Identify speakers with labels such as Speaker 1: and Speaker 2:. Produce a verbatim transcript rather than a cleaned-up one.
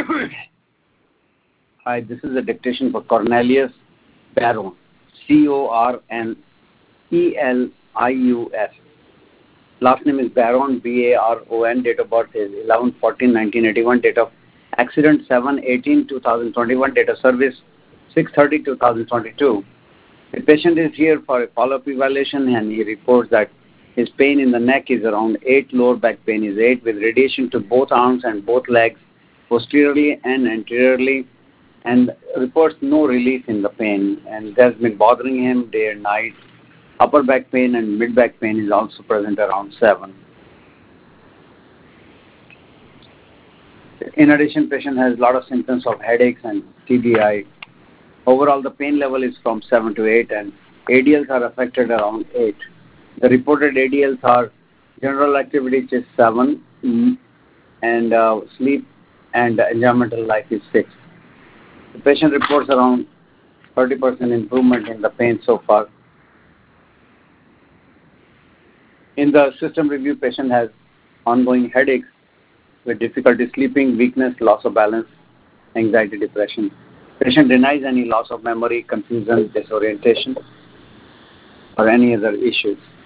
Speaker 1: Hi, this is a dictation for Cornelius Baron, C O R N E L I U S. Last name is Baron, B A R O N. Date of birth is eleven fourteen nineteen eighty-one. Date of accident seven eighteen two thousand twenty-one. Date of service six thirty two thousand twenty-two. The patient is here for a follow-up evaluation and he reports that his pain in the neck is around eight, lower back pain is eight, with radiation to both arms and both legs, posteriorly and anteriorly, and reports no relief in the pain, and that's been bothering him day and night. Upper back pain and mid back pain is also present around seven. In addition, patient has a lot of symptoms of headaches and T B I. Overall, the pain level is from seven to eight, and A D Ls are affected around eight. The reported A D Ls are general activity, which is seven, and uh, sleep and enjoymental life is six. The patient reports around thirty percent improvement in the pain so far. In the system review, patient has ongoing headaches with difficulty sleeping, weakness, loss of balance, anxiety, depression. Patient denies any loss of memory, confusion, disorientation, or any other issues.